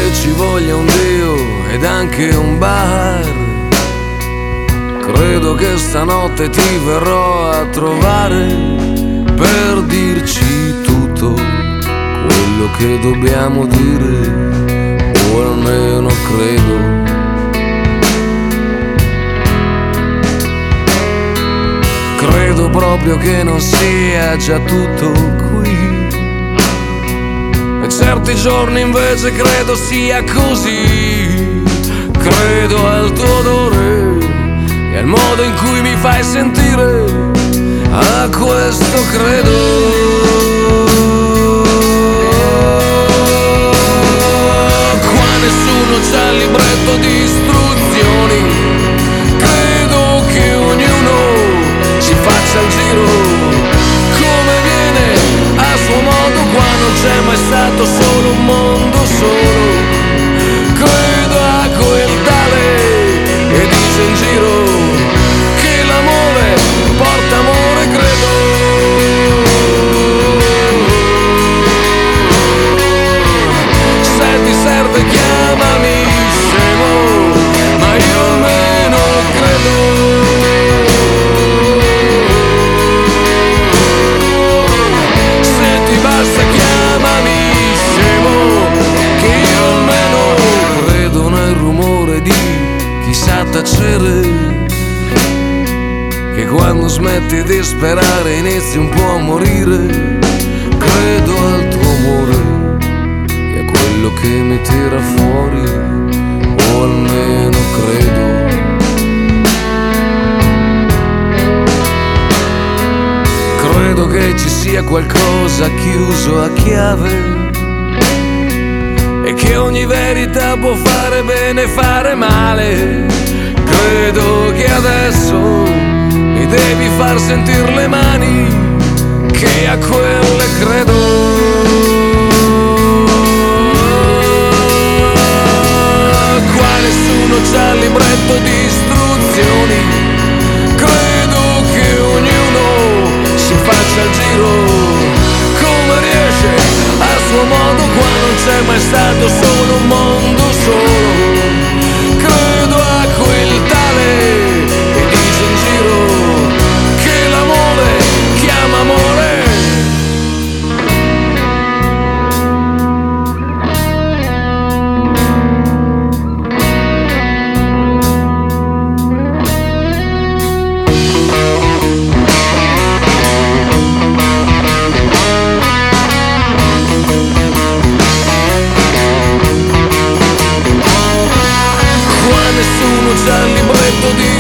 ci voglia un Dio ed anche un bar. Credo che stanotte ti verrò a trovare per dirci tutto quello che dobbiamo dire, o almeno credo. Credo proprio che non sia già tutto qui, e certi giorni invece credo sia così. Credo al tuo odore e al modo in cui mi fai sentire, a questo credo. Qua nessuno c'ha il libretto di istruzioni, credo che ognuno ci faccia il giro come viene a suo modo. Qua non c'è mai stato solo un mondo solo. Credo a quel tale che dice in giro che l'amore porta amore, credo. Se ti serve chiamami scemo, ma io almeno credo. Se ti basta chiamami scemo, che io almeno credo nel rumore di chi sa tacere, che quando smetti di sperare inizi un po' a morire. Credo al tuo amore e a quello che mi tira fuori, o almeno credo. Credo che ci sia qualcosa chiuso a chiave e che ogni verità può fare bene e fare male. Credo che adesso mi devi far sentire le mani, che a quelle credo. Qua nessuno c'ha il libretto di istruzioni, credo che ognuno si faccia il giro come riesce a suo modo. Qua non c'è mai stato solo un mondo solo. Credo a quel tale che dice in giro che l'amore chiama amore. Nessuno c'ha il libretto di